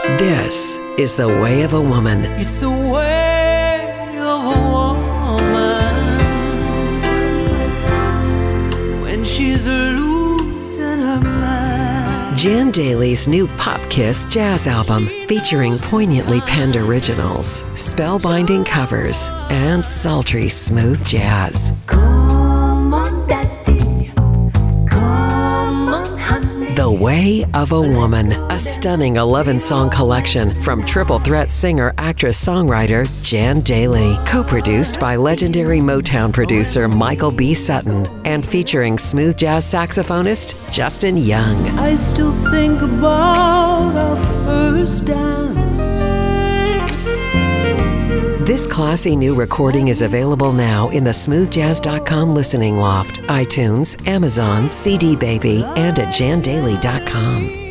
This is The Way of a Woman. It's the way of a woman when she's losing her mind. Jan Daly's new Pop Kiss jazz album, featuring poignantly penned originals, spellbinding covers, and sultry smooth jazz. Come on, Daddy. Come on, honey. The Way of a Woman, a stunning 11-song collection from triple threat singer, actress, songwriter Jan Daly, co-produced by legendary Motown producer Michael B. Sutton, and featuring smooth jazz saxophonist Justin Young. I still think about our first dance. This classy new recording is available now in the smoothjazz.com listening loft, iTunes, Amazon, CD Baby, and at jandaly.com.